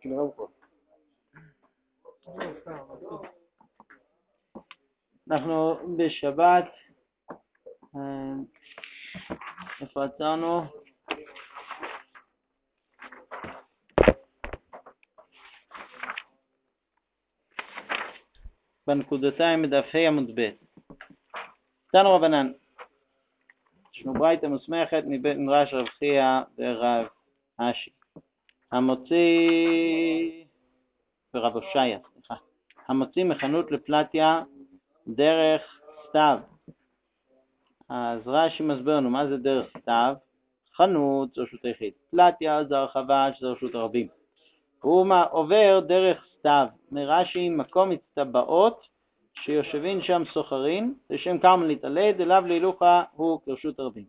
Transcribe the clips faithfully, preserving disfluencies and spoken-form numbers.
שנראה פה. אנחנו בשבת, איפה עצרנו? בנקודתיים בדף ה' עמוד ב'. תנו רבנן, ישנו ברייתא מוסמכת מבית מדרש רב חייא ורב אשי. המוציא, ורב הושעיה, סליחה. המוציא מחנות לפלטיה דרך סתיו. אז רש"י מסביר לנו מה זה דרך סתיו. חנות זו רשות היחיד. פלטיה זו הרחבה שזו רשות הרבים. הוא עובר דרך סתיו. מרש"י מקום הצטבעות שיושבים שם סוחרים, לשם כמה להתעלד, אליו להילוכה הוא כרשות הרבים.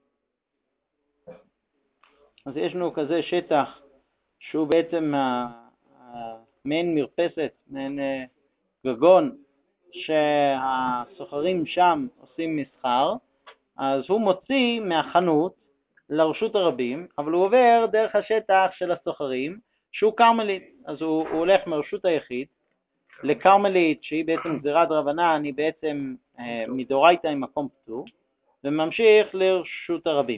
אז יש לנו כזה שטח שהוא בעצם מעין מרפסת, מעין גגון, שהסוחרים שם עושים מסחר, אז הוא מוציא מהחנות לרשות הרבים, אבל הוא עובר דרך השטח של הסוחרים, שהוא קרמלית. אז הוא, הוא הולך מרשות היחיד לקרמלית, שהיא בעצם גזירת רבנן, היא בעצם אה, מדורייתא עם מקום פטור, וממשיך לרשות הרבים.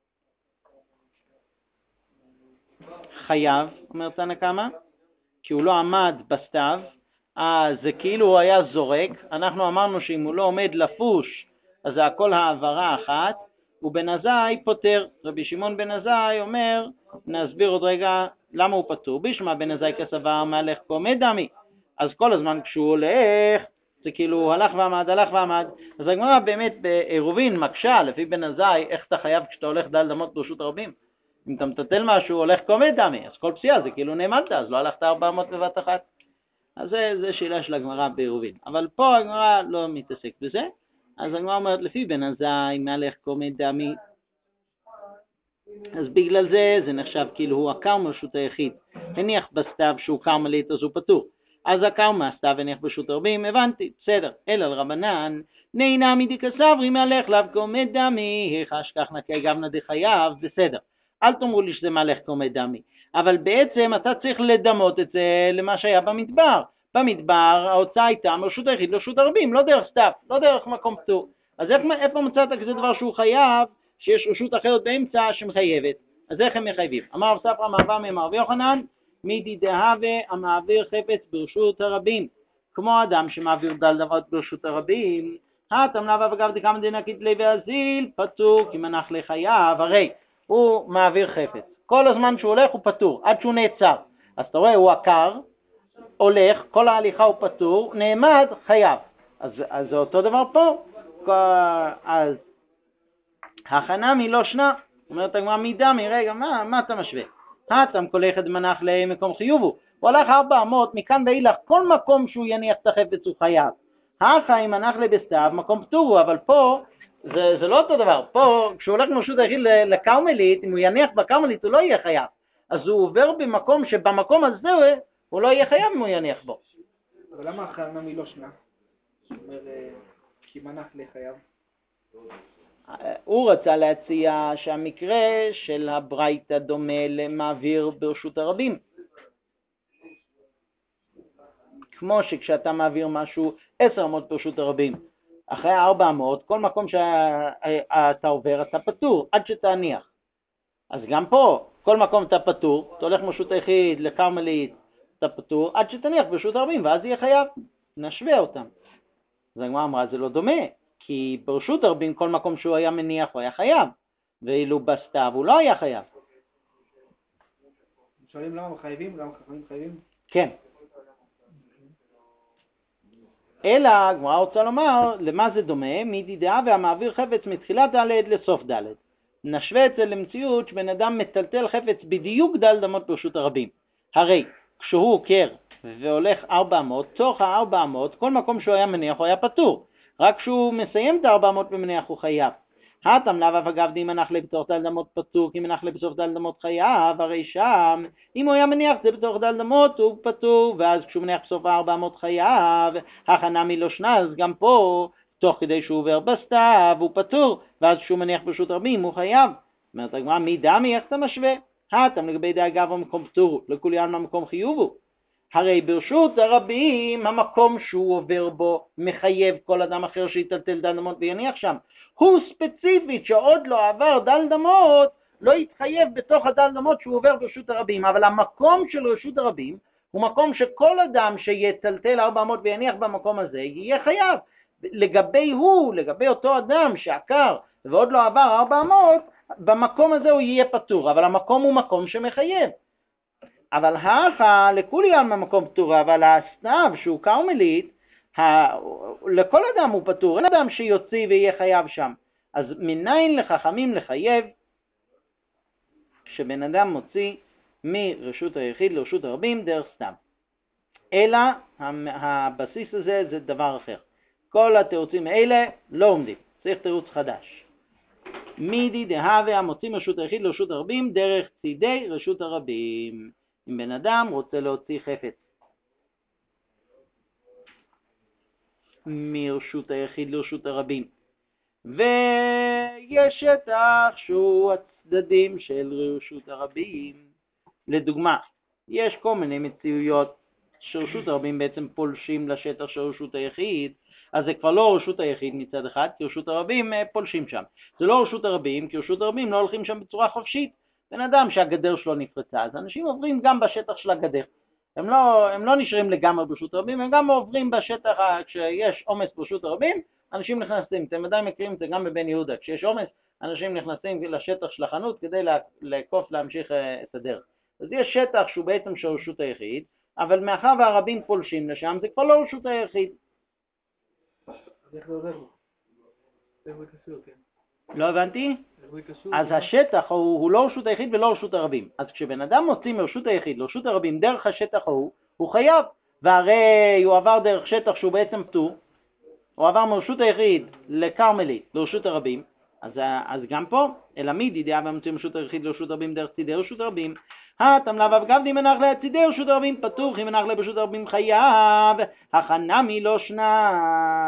חייב, אומר תנא קמא, כי הוא לא עמד בסתיו, אז זה כאילו הוא היה זורק. אנחנו אמרנו שאם הוא לא עומד לפוש, אז זה הכל העברה אחת, ובן עזאי פותר. רבי שמעון בן עזאי אומר, נסביר עוד רגע למה הוא פטור. בשמע בן עזאי כסבר מהלך קומד דמי, אז כל הזמן כשהוא הולך, זה כאילו הוא הלך ועמד, הלך ועמד. אז הגמרא באמת בעירובין מקשה, לפי בן עזאי, איך אתה חייב כשאתה הולך דל דמות ברשות הרבים? אם אתה מטטל משהו, הולך קומד דמי, אז כל פסיעה זה כאילו נעמדת, אז לא הלכת ארבע מאות בבת אחת. אז זה, זה שאלה של הגמרא בעירובין. אבל פה הגמרא לא מתעסק בזה. אז הגמרא אומרת, לפי בן עזאי מהלך קומד דמי, אז בגלל זה זה נחשב כאילו הוא הקרמה רשות היחיד. הניח בסתיו שהוא קרמלית, אז הוא פטור. אז הקרמה הסתיו הניח ברשות הרבים, הבנתי, בסדר. אלא לרבנן, נהנה מדיק הסברי מהלך לאו קומד דמי, היחש כך נקי גבנה דחייב, בסדר. אל תאמרו לי שזה מהלך קומד דמי. אבל בעצם אתה צריך לדמות את זה למה שהיה במדבר. במדבר ההוצאה הייתה מרשות היחיד לרשות הרבים, לא דרך סתיו, לא דרך מקום פטור. אז איפה מצאת כזה דבר שהוא חייב, שיש רשות אחרת באמצע שמחייבת? אז איך הם מחייבים? אמר רב ספרא מעבר ממר רבי יוחנן, מידי דהווה המעביר חפץ ברשות הרבים. כמו אדם שמעביר דל דבות ברשות הרבים, הטם לאו אגב דקמא דנקית ליה ואזיל, פטור כי מנח לחייב. הרי הוא מעביר חפץ. כל הזמן שהוא הולך הוא פטור, עד שהוא נעצר. אז אתה רואה, הוא עקר, הולך, כל ההליכה הוא פטור, נעמד, חייב. אז, אז זה אותו דבר פה. אז החנמי לא שנה. אומרת הגמרא מדמי, רגע, מה, מה אתה משווה? הטם כל אחד מנח למקום חיובו. הוא הלך ארבע אמות, מכאן ואילך, כל מקום שהוא יניח את החפץ הוא חייב. החיים מנח לבסתיו, מקום פטור, אבל פה זה, זה לא אותו דבר. פה, כשהוא הולך מרשות היחיד לקרמלית, אם הוא יניח בקרמלית הוא לא יהיה חייב. אז הוא עובר במקום שבמקום הזה הוא לא יהיה חייב אם הוא יניח בו. אבל למה החנמי לא שנה? זאת אומרת, כי מנח לחייב. הוא רצה להציע שהמקרה של הברייתא דומה למעביר ברשות הרבים. כמו שכשאתה מעביר משהו עשר אמות ברשות הרבים, אחרי ארבע אמות, כל מקום שאתה עובר אתה פטור, עד שתניח. אז גם פה, כל מקום אתה פטור, אתה הולך מרשות היחיד לקרמלית, אתה פטור, עד שתניח ברשות הרבים, ואז יהיה חייב. נשווה אותם. אז הגמרא אמרה, זה לא דומה. כי ברשות הרבים כל מקום שהוא היה מניח הוא היה חייב, ואילו בסתיו הוא לא היה חייב. שואלים למה חייבים? למה חכמים חייבים? כן. אלא הגמרא רוצה לומר, למה זה דומה? מידי דעה והמעביר חפץ מתחילת ד' לסוף ד'. נשווה את זה למציאות שבן אדם מטלטל חפץ בדיוק ד' אמות ברשות הרבים. הרי כשהוא עוקר והולך ארבע אמות, תוך הארבע אמות, כל מקום שהוא היה מניח הוא היה פטור. רק כשהוא מסיים את ארבע אמות במניח הוא חייב. הטם לאו אגב די מנח לבתוך דל דמות פטור, כי מנח לבסוף דל דמות חייב, הרי שם, אם הוא היה מניח זה בתוך דל דמות הוא פטור, ואז כשהוא מניח בסוף ארבע אמות חייב, החנמי לא שנה, אז גם פה, תוך כדי שהוא עובר בסתיו הוא פטור, ואז כשהוא מניח ברשות הרבים הוא חייב. אומרת הגמרא, מי דמי, איך אתה משווה? הטם לגבי די אגב המקום פטור, לכולי עלמא מקום חיובו. הרי ברשות הרבים המקום שהוא עובר בו מחייב כל אדם אחר שיטלטל דל דמות ויניח שם. הוא ספציפית שעוד לא עבר דל דמות, לא יתחייב בתוך הדל דמות שהוא עובר ברשות הרבים, אבל המקום של רשות הרבים הוא מקום שכל אדם שיטלטל ארבע מאות ויניח במקום הזה יהיה חייב. לגבי הוא, לגבי אותו אדם שעקר ועוד לא עבר ארבע מאות, במקום הזה הוא יהיה פטור, אבל המקום הוא מקום שמחייב. אבל האחה לכולי עלמא מקום פטור, אבל הסתיו שהוא קרמלית, ה... לכל אדם הוא פטור, אין אדם שיוציא ויהיה חייב שם. אז מניין לחכמים לחייב שבן אדם מוציא מרשות היחיד לרשות הרבים דרך סתם. אלא הבסיס הזה זה דבר אחר. כל התירוצים האלה לא עומדים, צריך תירוץ חדש. מידי דהווה המוציא מרשות היחיד לרשות הרבים דרך צידי רשות הרבים. אם בן אדם רוצה להוציא חפץ מרשות היחיד לרשות הרבים, ויש שטח שהוא הצדדים של רשות הרבים, לדוגמה, יש כל מיני מציאויות שרשות הרבים בעצם פולשים לשטח של רשות היחיד, אז זה כבר לא רשות היחיד מצד אחד, כי רשות הרבים פולשים שם. זה לא רשות הרבים, כי רשות הרבים לא הולכים שם בצורה חופשית. בן אדם שהגדר שלו נפרצה, אז אנשים עוברים גם בשטח של הגדר. הם לא, הם לא נשארים לגמרי ברשות הרבים, הם גם עוברים בשטח, כשיש עומס ברשות הרבים, אנשים נכנסים. אתם עדיין מכירים את זה גם בבן יהודה. כשיש עומס, אנשים נכנסים לשטח של החנות כדי לעקוף להמשיך את הדרך. אז יש שטח שהוא בעצם של רשות היחיד, אבל מאחר והרבים פולשים לשם, זה כבר לא רשות היחיד. אז איך זה עוזר לו? איך זה קשור, כן? לא הבנתי? איך זה קשור? אז השטח הוא, הוא לא רשות היחיד ולא רשות הרבים. אז כשבן אדם מוציא מרשות היחיד לרשות הרבים דרך השטח ההוא, הוא חייב. והרי הוא עבר דרך שטח שהוא בעצם פטור, הוא עבר מרשות היחיד לקרמלית לרשות הרבים, אז, אז גם פה, אלא מי דידיה ומוציא מרשות היחיד לרשות הרבים דרך צידי רשות הרבים, התמלא ואבגבדי מנח לצידי רשות הרבים פטור, כי מנח לרשות הרבים חייב, החנמי לא שנה.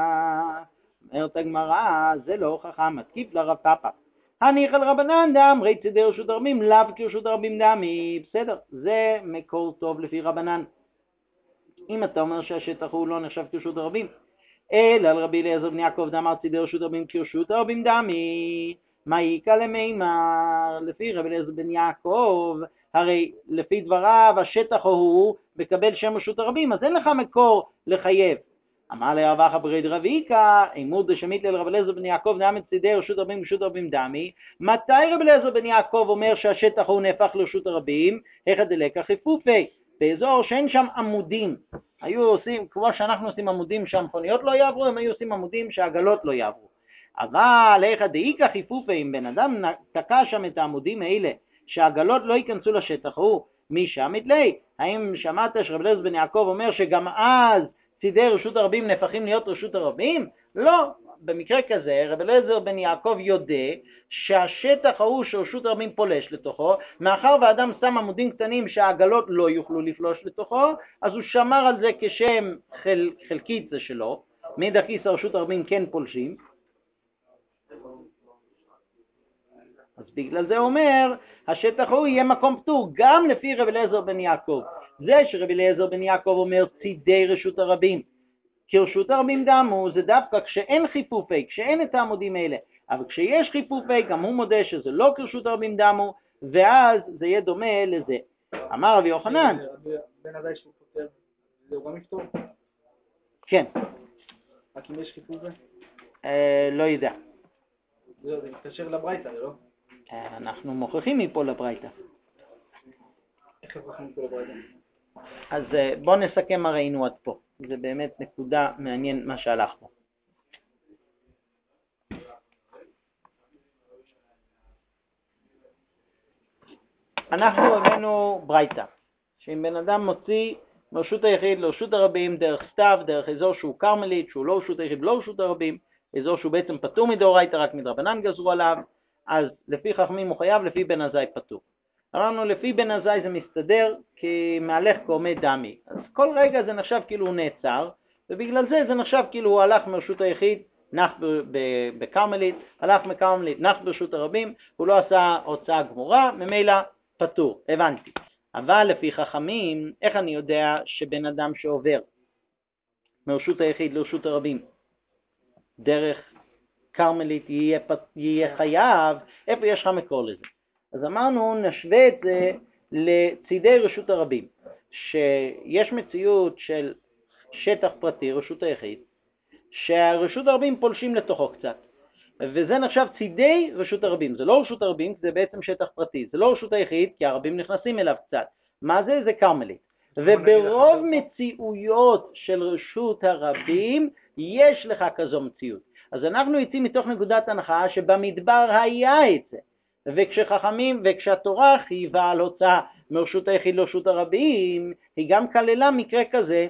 אומרת הגמרא, זה לא הוכחה, מתקיף לרב פאפא. הניח על רבנן דאמרי צידי רשות הרבים, לאו כרשות הרבים דמי, בסדר, זה מקור טוב לפי רבנן. אם אתה אומר שהשטח הוא לא נחשב כרשות הרבים, אלא על רבי אליעזר בן יעקב דאמר צידי רשות הרבים כרשות הרבים דמי, מה יקא למימר? לפי רבי אליעזר בן יעקב, הרי לפי דבריו השטח הוא מקבל שם רשות הרבים, אז אין לך מקור לחייב. אמר לרב אחא ברי דרביקה, אימוד דשמית לרבי אליעזר בן יעקב דאמר צידי רשות הרבים כרשות הרבים דמי, מתי רבי אליעזר בן יעקב אומר שהשטח הוא נהפך לרשות הרבים? איך דלקא חיפופי, באזור שאין שם עמודים. היו עושים, כמו שאנחנו עושים עמודים שהמכוניות לא יעברו, הם היו עושים עמודים שהעגלות לא יעברו. אבל איך דאיקא חיפופי, אם בן אדם תקע שם את העמודים האלה, שהעגלות לא ייכנסו לשטח הוא, מי שם מתלי? האם שמעת שרבי אליעזר בן יעקב אומר שגם אז צידי רשות הרבים נהפכים להיות רשות הרבים? לא. במקרה כזה רבי אליעזר בן יעקב יודע שהשטח ההוא שרשות הרבים פולש לתוכו, מאחר ואדם שם עמודים קטנים שהעגלות לא יוכלו לפלוש לתוכו, אז הוא שמר על זה כשם חל, חלקית זה שלו, מאידך גיסא רשות הרבים כן פולשים. אז בגלל זה אומר, השטח הוא יהיה מקום פטור, גם לפי רבי אליעזר בן יעקב. זה שרבי אליעזר בן יעקב אומר צידי רשות הרבים, כי רשות הרבים דמו, זה דווקא כשאין חיפופי, כשאין את העמודים האלה. אבל כשיש חיפופי, גם הוא מודה שזה לא כרשות הרבים דמו, ואז זה יהיה דומה לזה. אמר רבי יוחנן. בן עדי שהוא פותר, זה הוא גם יפתור? כן. רק אם יש חיפופי? לא יודע. זה מתקשר לברייתא, לא? אנחנו מוכיחים מפה לברייתא. איך מוכיחים מפה לברייתא? אז בוא נסכם מה ראינו עד פה. זה באמת נקודה מעניין מה שהלך פה. אנחנו הבאנו ברייתא, שאם בן אדם מוציא מרשות היחיד לרשות הרבים דרך סתיו, דרך אזור שהוא קרמלית, שהוא לא רשות היחיד, לא רשות הרבים, אזור שהוא בעצם פטור מדאורייתא, רק מדרבנן גזרו עליו, אז לפי חכמים הוא חייב, לפי בן עזאי פטור. אמרנו לפי בן עזאי זה מסתדר כי מהלך כעומד דמי, אז כל רגע זה נחשב כאילו הוא נעצר, ובגלל זה זה נחשב כאילו הוא הלך מרשות היחיד, נח בקרמלית, הלך מקרמלית, נח ברשות הרבים, הוא לא עשה הוצאה גמורה, ממילא פטור, הבנתי. אבל לפי חכמים, איך אני יודע שבן אדם שעובר מרשות היחיד לרשות הרבים דרך קרמלית יהיה, יהיה חייב, איפה יש לך מקור לזה? אז אמרנו, נשווה את זה לצידי רשות הרבים, שיש מציאות של שטח פרטי, רשות היחיד, שהרשות הרבים פולשים לתוכו קצת, וזה נחשב צידי רשות הרבים. זה לא רשות הרבים, זה בעצם שטח פרטי, זה לא רשות היחיד, כי הרבים נכנסים אליו קצת. מה זה? זה קרמלית. וברוב מציאויות של רשות הרבים יש לך כזו מציאות. אז אנחנו יוצאים מתוך נקודת הנחה שבמדבר היה את זה, וכשחכמים וכשהתורה חייבה על הוצאה מרשות היחיד לרשות הרבים, היא גם כללה מקרה כזה.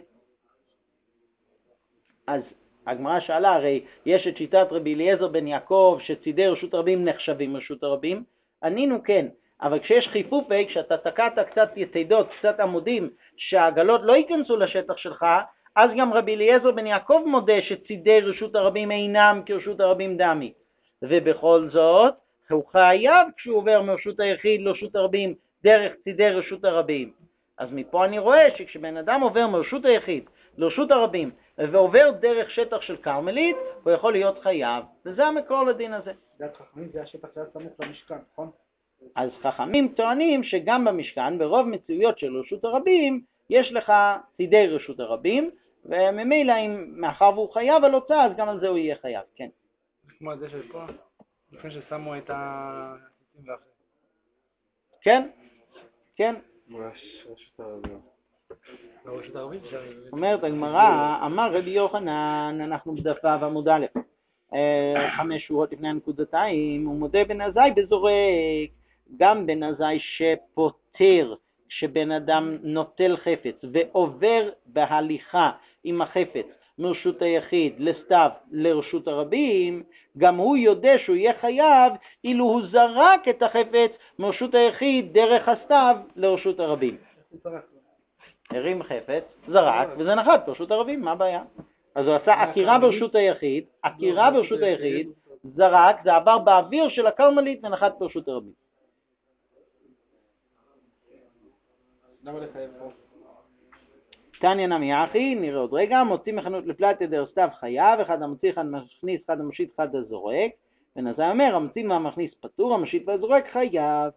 אז הגמרא שאלה, הרי יש את שיטת רבי אליעזר בן יעקב שצידי רשות הרבים נחשבים רשות הרבים. ענינו כן, אבל כשיש חיפופי, כשאתה תקעת קצת יתידות, קצת עמודים, שהעגלות לא ייכנסו לשטח שלך, אז גם רבי אליעזר בן יעקב מודה שצידי רשות הרבים אינם כרשות הרבים דמי. ובכל זאת, הוא חייב כשהוא עובר מרשות היחיד לרשות הרבים דרך צידי רשות הרבים. אז מפה אני רואה שכשבן אדם עובר מרשות היחיד לרשות הרבים ועובר דרך שטח של קרמלית, הוא יכול להיות חייב. וזה המקור לדין הזה. דעת חכמים זה השטח שהיה סמוך למשכן, נכון? אז חכמים טוענים שגם במשכן, ברוב מציאויות של רשות הרבים, יש לך צידי רשות הרבים, וממילא אם מאחר והוא חייב על הוצאה, אז גם על זה הוא יהיה חייב, כן. כמו זה שפה, לפני ששמו את ה... כן, כן. רשות הרבים. רשות הרבים? אומרת הגמרא, אמר רבי יוחנן, אנחנו בדף ו' עמוד א', חמש שורות לפני הנקודתיים, הוא מודה בן עזאי בזורק, גם בן עזאי שפוטר שבן אדם נוטל חפץ ועובר בהליכה עם החפץ מרשות היחיד לסתיו לרשות הרבים, גם הוא יודע שהוא יהיה חייב אילו הוא זרק את החפץ מרשות היחיד דרך הסתיו לרשות הרבים. הרים חפץ, זרק, וזה נחת ברשות הרבים, מה הבעיה? אז הוא עשה עקירה ברשות היחיד, עקירה ברשות היחיד, זרק, זה עבר באוויר של הקרמלית ונחת ברשות הרבים. למה לחייב פה? תניא נמי אחי, נראה עוד רגע, מוציא מחנות לפלטיה דרך סתיו חייב, אחד המוציא, אחד המכניס, אחד המושיט, אחד הזורק, בן עזאי אומר, המוציא מהמכניס פטור, המושיט והזורק חייב.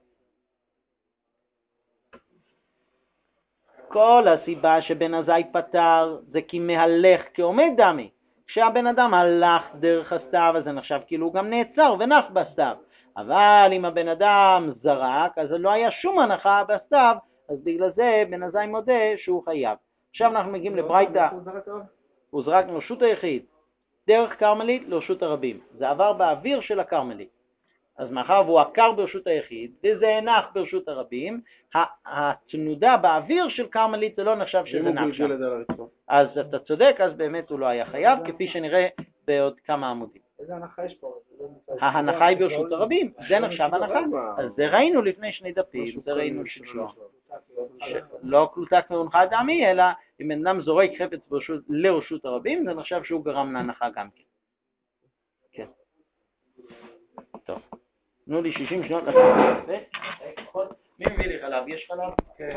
כל הסיבה שבן עזאי פטר זה כי מהלך כעומד דמי. כשהבן אדם הלך דרך הסתיו, אז זה נחשב כאילו הוא גם נעצר ונח בסתיו. אבל אם הבן אדם זרק, אז לא היה שום הנחה בסתיו, אז בגלל זה בן עזאי מודה שהוא חייב. עכשיו אנחנו מגיעים לברייתא, הוא זרק לרשות היחיד, דרך קרמלית לרשות הרבים. זה עבר באוויר של הקרמלית. אז מאחר והוא עקר ברשות היחיד, וזה הנח ברשות הרבים, התנודה באוויר של קרמלית זה לא נחשב שזה נח שם. אז אתה צודק, אז באמת הוא לא היה חייב, כפי שנראה בעוד כמה עמודים. איזה הנחה יש פה? ההנחה היא ברשות הרבים, זה נחשב הנחה. אז זה ראינו לפני שני דפים, זה ראינו שלא. לא קלוטה כהונחה דמי, אלא אם בן אדם זורק חפץ לרשות הרבים, זה נחשב שהוא גרם להנחה גם כן. כן. טוב. תנו לי שישים שניות לחלב. מי מביא לי חלב? יש חלב? כן.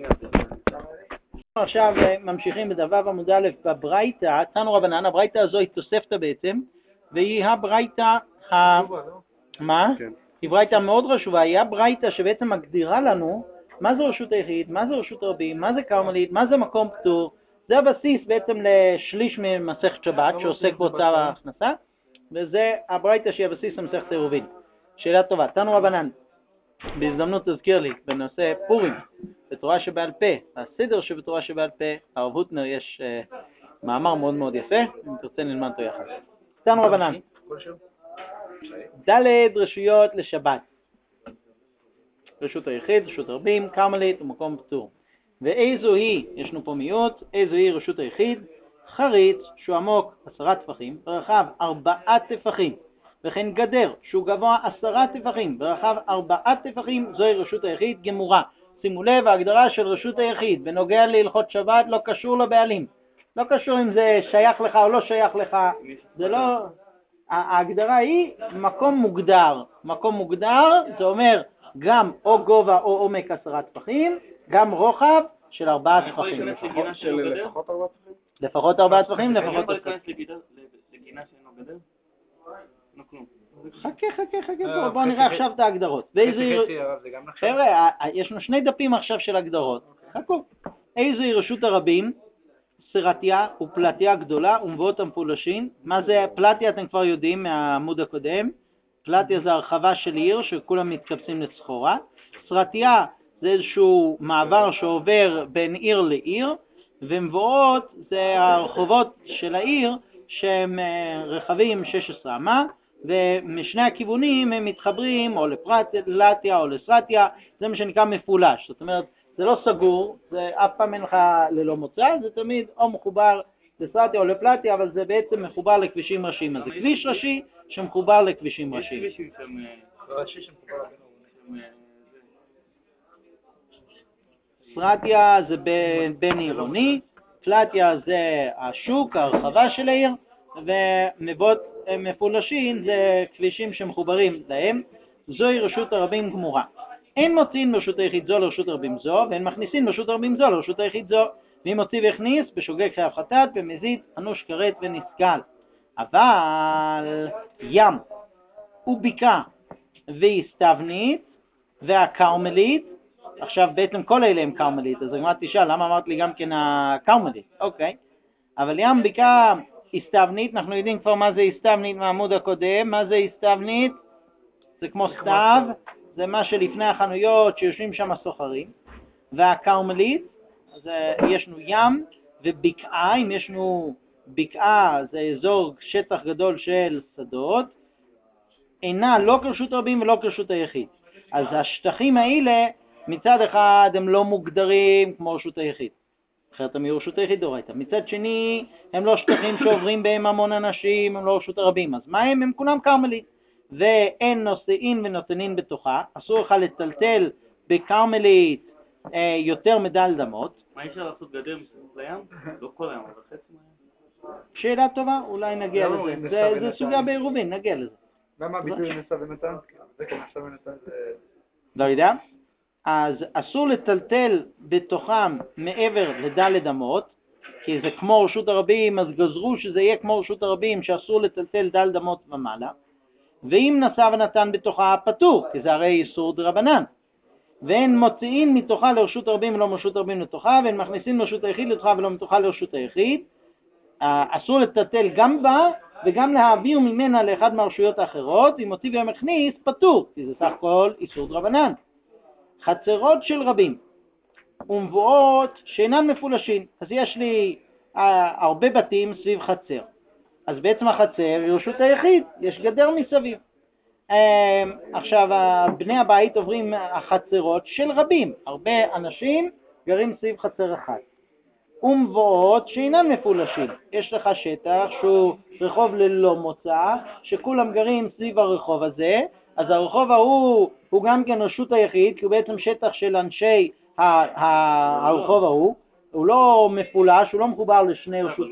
עכשיו ממשיכים בדף עמוד א' בברייתא, תנו רבנן, הברייתא הזו היא תוספתא בעצם, והיא הברייתא ה... מה? היא ברייתא מאוד חשובה, היא הברייתא שבעצם מגדירה לנו מה זה רשות היחיד, מה זה רשות הרבים, מה זה קרמלית, מה זה מקום פטור. זה הבסיס בעצם לשליש ממסכת שבת שעוסק בהוצאה והכנסה, וזה הברייתא שהיא הבסיס למסכת עירובין. שאלה טובה, תנו רבנן, בהזדמנות תזכיר לי בנושא פורים, בתורה שבעל פה, הסדר שבתורה שבעל פה, הרב הוטנר יש uh, מאמר מאוד מאוד יפה, אם תרצה נלמד אותו יחד. תנו רבנן, ד' רשויות לשבת, רשות היחיד, רשות הרבים, קרמלית ומקום פטור. ואיזו היא, ישנו פה מיעוט, איזו היא רשות היחיד, חריץ שהוא עמוק עשרה טפחים, ברחב ארבעה טפחים, וכן גדר שהוא גבוה עשרה טפחים, ברחב ארבעה טפחים, זוהי רשות היחיד גמורה. שימו לב, ההגדרה של רשות היחיד בנוגע להלכות שבת לא קשור לבעלים. לא קשור אם זה שייך לך או לא שייך לך, זה לא... ההגדרה היא מקום מוגדר. מקום מוגדר, זה אומר גם או גובה או עומק עשרה טפחים, גם רוחב של ארבעה טפחים. לפחות ארבעה טפחים? לפחות ארבעה טפחים, לפחות... אני יכול להיכנס לגינה שאינו גדר? לא כלום. חכה, חכה, חכה, בואו נראה עכשיו את ההגדרות. חבר'ה, יש לנו שני דפים עכשיו של הגדרות. חכו. איזוהי רשות הרבים? סרטיה ופלטיה גדולה ומבואות המפולשים. מה זה פלטיה? אתם כבר יודעים מהעמוד הקודם. פלטיה זה הרחבה של עיר שכולם מתקבצים לסחורה. סרטיה זה איזשהו מעבר שעובר בין עיר לעיר, ומבואות זה הרחובות של העיר שהם רחבים שש עשרה אמה, ומשני הכיוונים הם מתחברים או לפלטיה או לסרטיה, זה מה שנקרא מפולש. זאת אומרת, זה לא סגור, זה אף פעם אין לך ללא מוצא, זה תמיד או מחובר לסרטיה או לפלטיה, אבל זה בעצם מחובר לכבישים ראשיים. אז זה כביש ראשי שמחובר לכבישים ראשיים. יש כבישים שהם ראשי שמחובר סרטיה זה בין עירוני, פלטיה זה השוק, הרחבה של העיר, ומבואות מפולשים זה כבישים שמחוברים להם. זוהי רשות הרבים גמורה. אין מוציאים ברשות היחיד זו לרשות הרבים זו, ואין מכניסים ברשות הרבים זו לרשות היחיד זו. מי מוציא והכניס בשוגג חייב חטאת, במזיד, אנוש כרת ונסגל. אבל ים ובקעה והסתבנית והקרמלית, עכשיו בעצם כל אלה הם קרמלית, אז הגמרא תשאל, למה אמרת לי גם כן הקרמלית? אוקיי. אבל ים, בקעה, הסתבנית, אנחנו יודעים כבר מה זה הסתבנית מהעמוד הקודם. מה זה הסתבנית? זה כמו סתיו, זה מה שלפני החנויות שיושבים שם הסוחרים. והקרמלית, אז יש לנו ים ובקעה, אם יש לנו בקעה זה אזור שטח גדול של שדות, אינה לא כרשות רבים ולא כרשות היחיד. אז השטחים האלה מצד אחד הם לא מוגדרים כמו רשות היחיד, אחרת הם יהיו רשות היחיד דורייתא. מצד שני הם לא שטחים שעוברים בהם המון אנשים, הם לא רשות הרבים. אז מה הם? הם כולם קרמלית. ואין נושאין ונותנין בתוכה, אסור לך לטלטל בקרמלית אה, יותר מדל דמות. מה אפשר לעשות גדר מסביב לים? לא כל הים, אבל חצי מהים. שאלה טובה, אולי נגיע לזה. זה, זה סוגיה בעירובין, נגיע לזה. למה הביטוי נסע ונתן? זה כן, נסע ונתן זה... לא יודע. אז אסור לטלטל בתוכם מעבר לדלת אמות, כי זה כמו רשות הרבים, אז גזרו שזה יהיה כמו רשות הרבים, שאסור לטלטל דלת אמות ומעלה. ואם נסע ונתן בתוכה פטור, כי זה הרי איסור דרבנן. ואין מוציאים מתוכה לרשות הרבים ולא מרשות הרבים לתוכה, ואין מכניסים לרשות היחיד לתוכה ולא מתוכה לרשות היחיד. אסור לטלטל גם בה, וגם להעביר ממנה לאחד מהרשויות האחרות, אם מוציא ומכניס פטור, כי זה סך הכל איסור דרבנן. חצרות של רבים ומבואות שאינן מפולשים. אז יש לי אה, הרבה בתים סביב חצר. אז בעצם החצר היא רשות היחיד, יש גדר מסביב. אה, עכשיו, בני הבית עוברים החצרות של רבים. הרבה אנשים גרים סביב חצר אחת. ומבואות שאינן מפולשים. יש לך שטח שהוא רחוב ללא מוצא, שכולם גרים סביב הרחוב הזה, אז הרחוב ההוא הוא גם כן רשות היחיד, כי הוא בעצם שטח של אנשי הרחוב ההוא, הוא לא מפולש, הוא לא מחובר לשני רשות.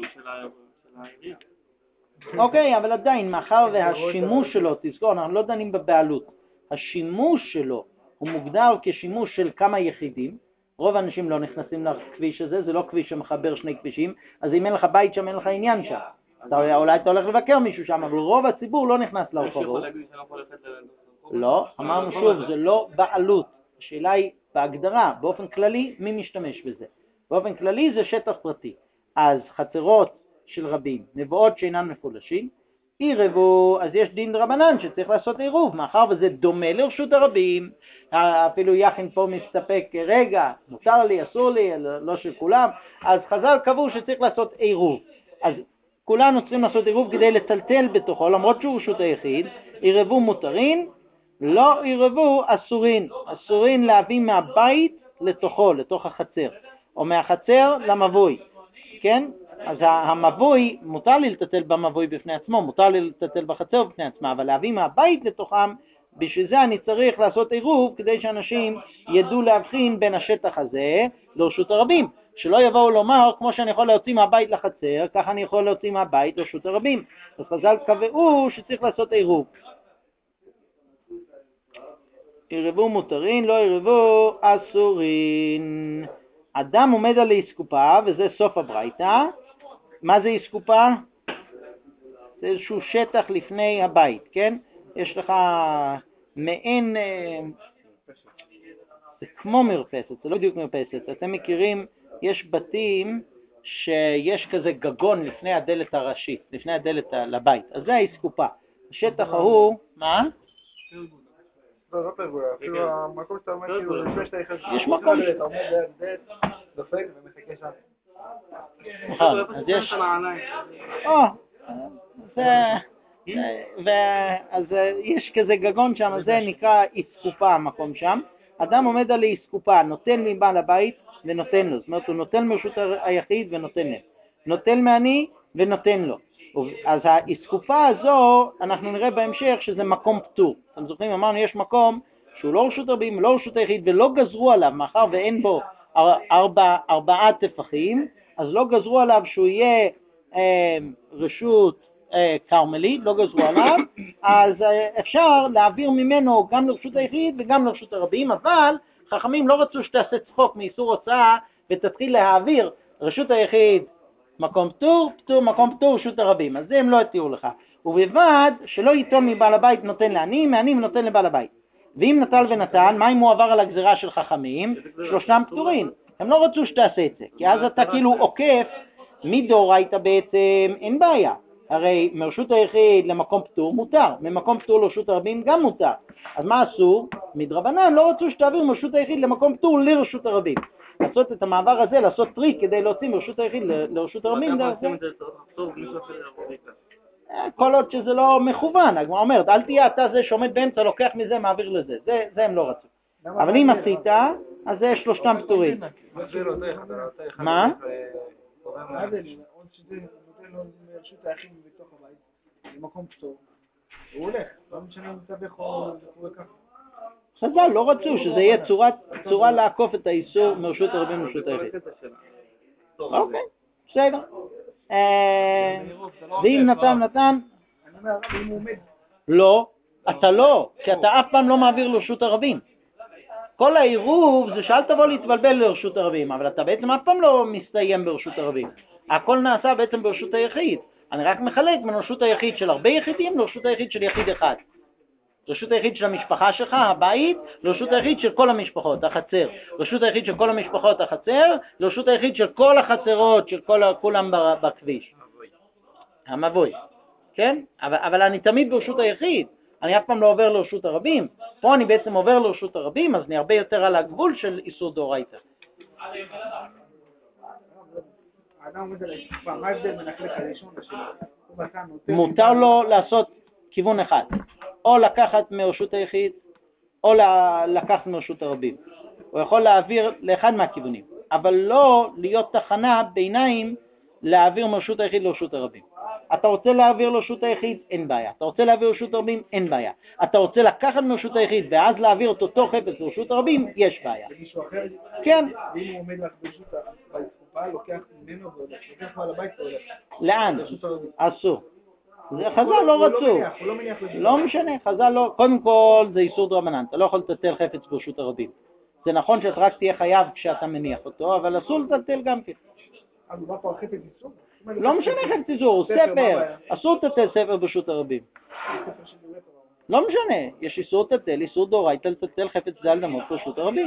אוקיי, אבל עדיין, מאחר והשימוש שלו, תזכור, אנחנו לא דנים בבעלות, השימוש שלו הוא מוגדר כשימוש של כמה יחידים, רוב האנשים לא נכנסים לכביש הזה, זה לא כביש שמחבר שני כבישים, אז אם אין לך בית שם, אין לך עניין שם. אתה, אולי אתה הולך לבקר מישהו שם, אבל רוב הציבור לא נכנס לרחוב. לא, אמרנו שוב, זה לא בעלות. השאלה היא בהגדרה, באופן כללי, מי משתמש בזה? באופן כללי זה שטח פרטי. אז חצרות של רבים, מבואות שאינן מפולשים, עירבו, אז יש דין דרבנן שצריך לעשות עירוב, מאחר וזה דומה לרשות הרבים, אפילו יחין פה מסתפק, רגע, מותר לי, אסור לי, לא של כולם, אז חז"ל קבעו שצריך לעשות עירוב. אז כולנו צריכים לעשות עירוב כדי לטלטל בתוכו, למרות שהוא רשות היחיד, עירבו מותרין, לא עירבו אסורין, אסורין להביא מהבית לתוכו, לתוך החצר, או מהחצר למבוי, כן? אז המבוי, מותר לי לטטל במבוי בפני עצמו, מותר לי לטטל בחצר בפני עצמה, אבל להביא מהבית לתוכם, בשביל זה אני צריך לעשות עירוב, כדי שאנשים ידעו להבחין בין השטח הזה לרשות הרבים, שלא יבואו לומר, כמו שאני יכול להוציא מהבית לחצר, ככה אני יכול להוציא מהבית לרשות הרבים. אז חז"ל קבעו שצריך לעשות עירוב. עירבו מותרין, לא עירבו אסורין. אדם עומד על אסקופה, וזה סוף הברייתא. מה זה אסקופה? זה איזשהו שטח לפני הבית, כן? יש לך מעין, זה כמו מרפסת, זה לא בדיוק מרפסת. אתם מכירים, יש בתים שיש כזה גגון לפני הדלת הראשית, לפני הדלת לבית. אז זה האסקופה. השטח ההוא, מה? לא, לא פרגולה, אפילו המקום שאתה אומר כאילו לפני שאתה יחד. יש מקום. אתה עומד ליד דלת, דופק ומחכה שם. נכון, אז יש... או, אז יש כזה גגון שם, זה נקרא אסקופה המקום שם. אדם עומד על אסקופה, נותן מבעל הבית ונותן לו. זאת אומרת, הוא נותן מרשות היחיד ונותן לו. נותן מעני ונותן לו. אז האסקופה הזו, אנחנו נראה בהמשך שזה מקום פטור. אתם זוכרים, אמרנו, יש מקום שהוא לא רשות רבים, לא רשות היחיד, ולא גזרו עליו, מאחר ואין בו ארבע, ארבעה טפחים, אז לא גזרו עליו שהוא יהיה אה, רשות אה, קרמלית, לא גזרו עליו, אז אה, אפשר להעביר ממנו גם לרשות היחיד וגם לרשות הרבים, אבל חכמים לא רצו שתעשה צחוק מאיסור הוצאה ותתחיל להעביר רשות היחיד מקום פטור, פטור, מקום פטור, רשות הרבים. אז זה הם לא התיאור לך. ובלבד שלא ייתון מבעל הבית נותן לעני, מעני ונותן לבעל הבית. ואם נטל ונתן, מה אם הוא עבר על הגזירה של חכמים? שלושתם פטורים. הם לא רצו שתעשה את זה, כי אז אתה כאילו עוקף מדאורייתא בעצם, אין בעיה. הרי מרשות היחיד למקום פטור מותר, ממקום פטור לרשות הרבים גם מותר. אז מה עשו? מדרבנן לא רצו שתעביר מרשות היחיד למקום פטור לרשות הרבים. לעשות את המעבר הזה, לעשות טריק כדי להוציא מרשות היחיד לרשות הרבים. כל עוד שזה לא מכוון, הגמרא אומרת, אל תהיה אתה זה שעומד באמצע, לוקח מזה, מעביר לזה. זה, זה הם לא רצו. אבל אם עשית, אז זה שלושתם פטורים. מה? מה זה? עוד שזה נותן לו מרשות היחיד בתוך הבית, במקום פטור. הוא הולך, לא משנה אם מתווך או ככה. חז"ל לא רצו שזה יהיה צורת, צורה לעקוף את האיסור מרשות הרבים לרשות היחיד. אוקיי, בסדר. ואם נתן נתן? אני אומר, אם הוא עומד. לא, אתה לא, כי אתה אף פעם לא מעביר לרשות הרבים. כל העירוב זה שאל תבוא להתבלבל לרשות הרבים, אבל אתה בעצם אף פעם לא מסתיים ברשות הרבים. הכל נעשה בעצם ברשות היחיד. אני רק מחלק בין רשות היחיד של הרבה יחידים לרשות היחיד של יחיד אחד. רשות היחיד של המשפחה שלך, הבית, לרשות היחיד של כל המשפחות, החצר. רשות היחיד של כל המשפחות, החצר, לרשות היחיד של כל החצרות, של כל, כולם בכביש. המבוי. כן? אבל, אבל אני תמיד ברשות היחיד. אני אף פעם לא עובר לרשות הרבים. פה אני בעצם עובר לרשות הרבים, אז אני הרבה יותר על הגבול של איסור דאורייתא. האדם עומד על האסקופה, מה ההבדל בין החלק הראשון לשני? מותר לו לעשות כיוון אחד. או לקחת מרשות היחיד, או לקחת מרשות הרבים. הוא יכול להעביר לאחד מהכיוונים, אבל לא להיות תחנה ביניים להעביר מרשות היחיד לרשות הרבים. אתה רוצה להעביר לרשות היחיד, אין בעיה. אתה רוצה להעביר לרשות הרבים, אין בעיה. אתה רוצה לקחת מרשות היחיד ואז להעביר את אותו חפץ לרשות הרבים, יש בעיה. ומישהו אחר? כן. ואם הוא עומד לך ברשות האסקופה, לוקח ממנו והולך, לוקח מעל הבית והולך. לאן? אסור. חז"ל לא רצו, לא משנה, חז"ל לא, קודם כל זה איסור דרבנן, אתה לא יכול לטלטל חפץ ברשות הרבים. זה נכון שאתה רק תהיה חייב כשאתה מניח אותו, אבל אסור לטלטל גם כן. אז הוא בא פה על חפץ איסור? לא משנה חפץ איסור, הוא ספר, אסור לטלטל ספר ברשות הרבים. לא משנה, יש איסור לטלטל, איסור דאורייתא לטלטל חפץ דל דמות ברשות הרבים.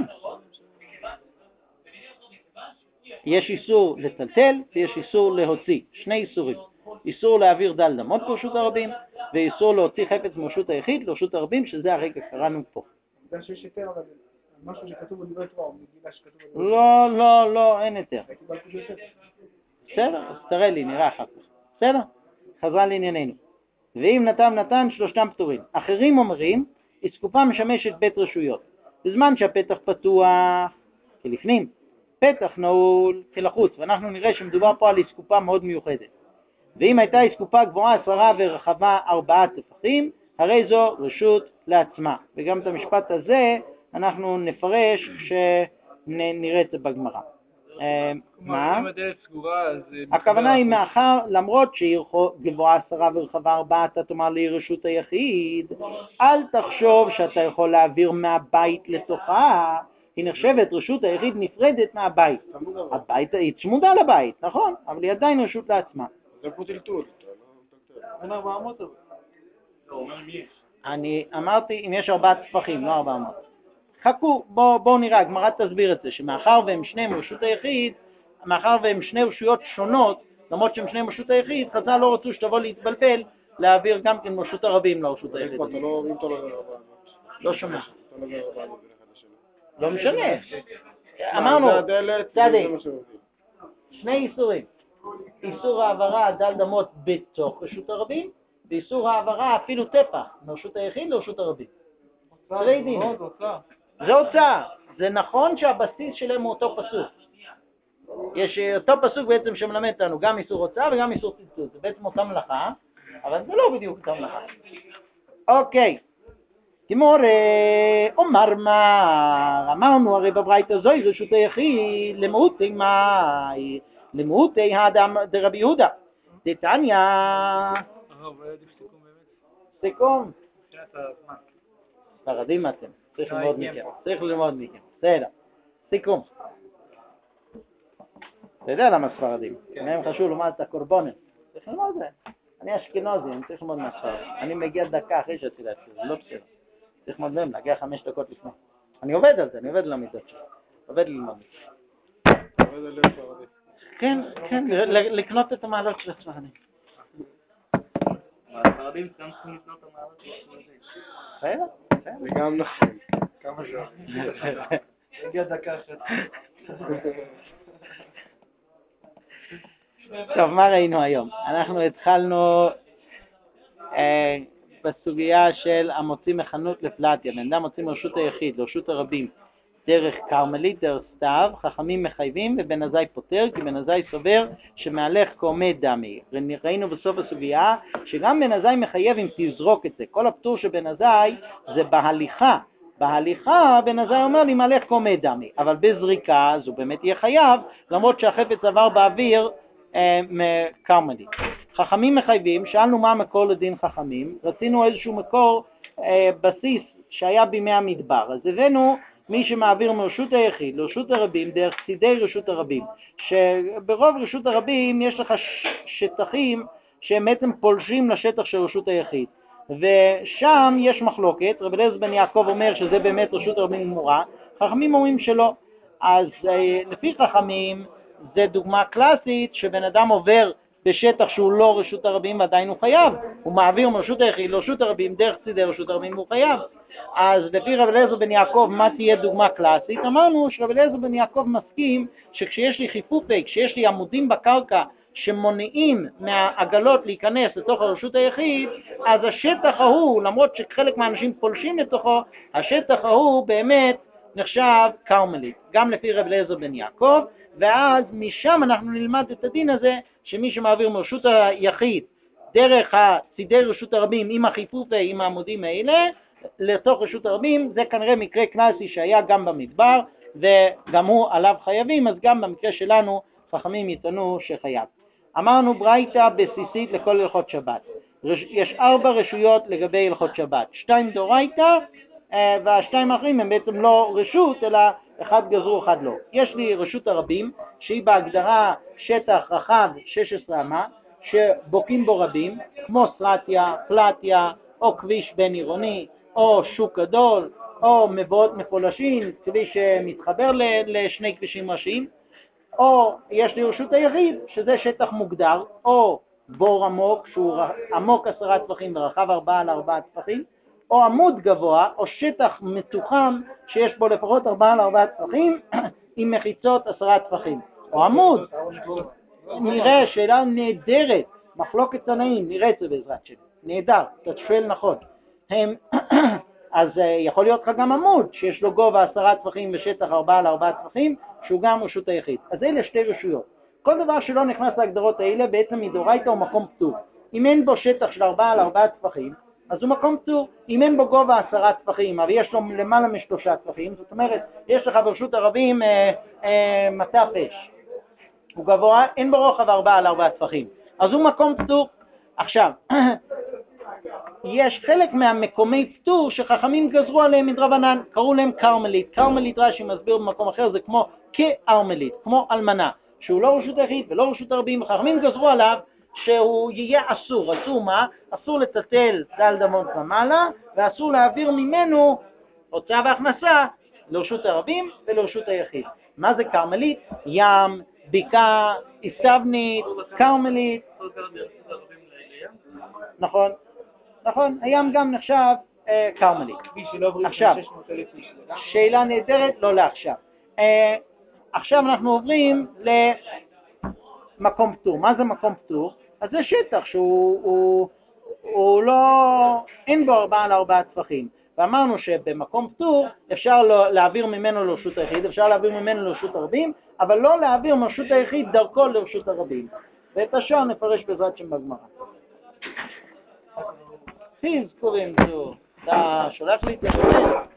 יש איסור לטלטל ויש איסור להוציא, שני איסורים. איסור להעביר דל דמות ברשות הרבים, ואיסור להוציא חפץ מרשות היחיד לרשות הרבים, שזה הרגע קראנו פה. זה שיש יותר, אבל משהו שכתוב בדברי תורה, מגילה שכתוב בדברי תורה. לא, לא, לא, אין יותר. בסדר, אז תראה לי, נראה אחר כך. בסדר? חזרה לענייננו. ואם נתן נתן, שלושתם פטורים. אחרים אומרים, אסקופה משמשת בית רשויות. בזמן שהפתח פתוח, כלפנים, פתח נעול כלחוץ, ואנחנו נראה שמדובר פה על אסקופה מאוד מיוחדת. ואם הייתה אסקופה גבוהה עשרה ורחבה ארבעה טפחים, הרי זו רשות לעצמה. וגם את המשפט הזה אנחנו נפרש כשנראה את זה בגמרא. אה, מה? אם הדלת סגורה, אז... הכוונה היא מאחר, למרות שהיא גבוהה עשרה ורחבה ארבעה, אתה תאמר לי רשות היחיד, אל תחשוב שאתה יכול להעביר מהבית לתוכה, היא נחשבת רשות היחיד נפרדת מהבית. הבית היא צמודה לבית, נכון, אבל היא עדיין רשות לעצמה. זה פה טלטול. אין ארבע אמות אבל. לא, אומר מי יש. אני אמרתי אם יש ארבעה טפחים, לא ארבע אמות. חכו, בואו בוא נראה, הגמרא תסביר את זה, שמאחר והם שניהם רשות היחיד, מאחר והם שני רשויות שונות, למרות שהם שניהם רשות היחיד, חז"ל לא רצו שתבוא להתבלבל, להעביר גם כן רשות הרבים לרשות היחיד. אתה לא, אם אתה לא עובר ארבע אמות. לא שומע. אתה לא עובר ארבע אמות בין אחד לשני. לא משנה. אמרנו, זה הדלת, צדיק, זה מה שעובדים. שני איסורים. איסור העברה דל דמות בתוך רשות הרבים, ואיסור העברה אפילו טפח, מרשות היחיד לרשות הרבים. שני דינים. זה הוצאה. זה נכון שהבסיס שלהם הוא אותו פסוק. יש אותו פסוק בעצם שמלמד אותנו גם איסור הוצאה וגם איסור צלצול. זה בעצם אותה מלאכה, אבל זה לא בדיוק אותה מלאכה. אוקיי. תימור, אומר מה, אמרנו הרי בברייתא זוהי רשות היחיד, למהותי מה, למהותי האדם דרבי יהודה. דתניא. הרב, היה עדיף סיכום באמת? סיכום. מבחינת הזמן. ספרדים אתם, צריך ללמוד מכם, צריך ללמוד מכם. בסדר, סיכום. אתה יודע למה ספרדים? מהם חשוב ללמוד את הקורבנות. צריך ללמוד את זה. אני אשכנזי, אני צריך ללמוד מהספרדים. אני מגיע דקה אחרי שעשיתי להשכיר, זה לא בסדר. צריך ללמוד מהם, להגיע חמש דקות לפני. אני עובד על זה, אני עובד על המידות שלי. עובד ללמוד. עובד על לב ספרדי. כן, כן, לקנות את המעלות של הספרדים. הספרדים גם צריכים לקנות את המעלות של הספרדים. בסדר? זה גם נכון. כמה שעות. הגיע דקה אחת. טוב, מה ראינו היום? אנחנו התחלנו אה, בסוגיה של המוציא מחנות לפלטיה. בן אדם מוציא מרשות היחיד לרשות הרבים דרך קרמלית, דרך סתיו, חכמים מחייבים ובן עזאי פותר, כי בן עזאי סובר שמהלך כעומד דמי. ראינו בסוף הסוגיה שגם בן עזאי מחייב אם תזרוק את זה. כל הפטור של בן עזאי זה בהליכה. בהליכה בן עזאי אומר לי מהלך כעומד דמי, אבל בזריקה אז הוא באמת יהיה חייב, למרות שהחפץ עבר באוויר אה, מקרמלית. חכמים מחייבים, שאלנו מה המקור לדין חכמים, רצינו איזשהו מקור אה, בסיס שהיה בימי המדבר, אז הבאנו מי שמעביר מרשות היחיד לרשות הרבים דרך צידי רשות הרבים, שברוב רשות הרבים יש לך שטחים שהם בעצם פולשים לשטח של רשות היחיד, ושם יש מחלוקת. רבי אליעזר בן יעקב אומר שזה באמת רשות הרבים גמורה, חכמים אומרים שלא. אז לפי חכמים זה דוגמה קלאסית שבן אדם עובר בשטח שהוא לא רשות הרבים ועדיין הוא חייב, הוא מעביר מרשות היחיד לרשות הרבים דרך צידי רשות הרבים והוא חייב. אז לפי רבי אליעזר בן יעקב מה תהיה דוגמה קלאסית? אמרנו שרבי אליעזר בן יעקב מסכים שכשיש לי חיפופי, כשיש לי עמודים בקרקע שמונעים מהעגלות להיכנס לתוך הרשות היחיד, אז השטח ההוא, למרות שחלק מהאנשים פולשים לתוכו, השטח ההוא באמת נחשב קרמלית, גם לפי רבי אליעזר בן יעקב, ואז משם אנחנו נלמד את הדין הזה שמי שמעביר מרשות היחיד דרך צידי רשות הרבים עם החיפופי, עם העמודים האלה, לתוך רשות הרבים, זה כנראה מקרה קלאסי שהיה גם במדבר, וגם הוא עליו חייבים, אז גם במקרה שלנו חכמים יטענו שחייב. אמרנו ברייתא בסיסית לכל הלכות שבת. יש ארבע רשויות לגבי הלכות שבת, שתיים דורייתא, והשתיים האחרים הם בעצם לא רשות, אלא אחד גזרו, אחד לא. יש לי רשות הרבים, שהיא בהגדרה שטח רחב שש עשרה אמה, שבוקים בו רבים, כמו סרטיה, פלטיה, או כביש בין עירוני, או שוק גדול, או מבואות מפולשים, כביש שמתחבר לשני כבישים ראשיים, או יש לי רשות היחיד, שזה שטח מוגדר, או בור עמוק, שהוא עמוק עשרה טפחים ורחב ארבעה על ארבעה טפחים, או עמוד גבוה, או שטח מתוחם שיש בו לפחות ארבעה על ארבעה טפחים, עם מחיצות עשרה טפחים. או עמוד, נראה שאלה נהדרת, מחלוקת תנאים, נראה את זה בעזרת שלי, נהדר, אתה שואל נכון. הם, אז יכול להיות לך גם עמוד, שיש לו גובה עשרה טפחים ושטח ארבעה על ארבעה טפחים, שהוא גם רשות היחיד. אז אלה שתי רשויות. כל דבר שלא נכנס להגדרות האלה, בעצם מדורייתא הוא מקום פטור. אם אין בו שטח של ארבעה על ארבעה טפחים, אז הוא מקום פטור. אם אין בו גובה עשרה טפחים, אבל יש לו למעלה משלושה טפחים, זאת אומרת, יש לך ברשות הרבים אה, אה, מטה פש. הוא גבוה, אין בו רוחב ארבע על ארבעה טפחים. אז הוא מקום פטור. עכשיו, יש חלק מהמקומי פטור שחכמים גזרו עליהם מדרבנן, קראו להם קרמלית. קרמלית רש"י מסביר במקום אחר, זה כמו כארמלית, כמו אלמנה, שהוא לא רשות היחיד ולא רשות הרבים, וחכמים גזרו עליו שהוא יהיה אסור. אסור מה? אסור לטלטל דל דמות ומעלה, ואסור להעביר ממנו הוצאה והכנסה לרשות הרבים ולרשות היחיד. מה זה קרמלית? ים, בקעה, איסבנית, קרמלית. נכון, נכון, הים גם נחשב אה, קרמלית. עכשיו, שאלה נהדרת, לא לעכשיו. אה, עכשיו אנחנו עוברים למקום פטור. מה זה מקום פטור? אז זה שטח שהוא הוא, הוא לא, אין בו ארבעה על ארבעה טפחים. ואמרנו שבמקום פטור אפשר לא, להעביר ממנו לרשות היחיד, אפשר להעביר ממנו לרשות הרבים, אבל לא להעביר מרשות היחיד דרכו לרשות הרבים. ואת השאר נפרש בעזרת שם בגמרא. סיז קוראים זו, אתה שולח לי את זה?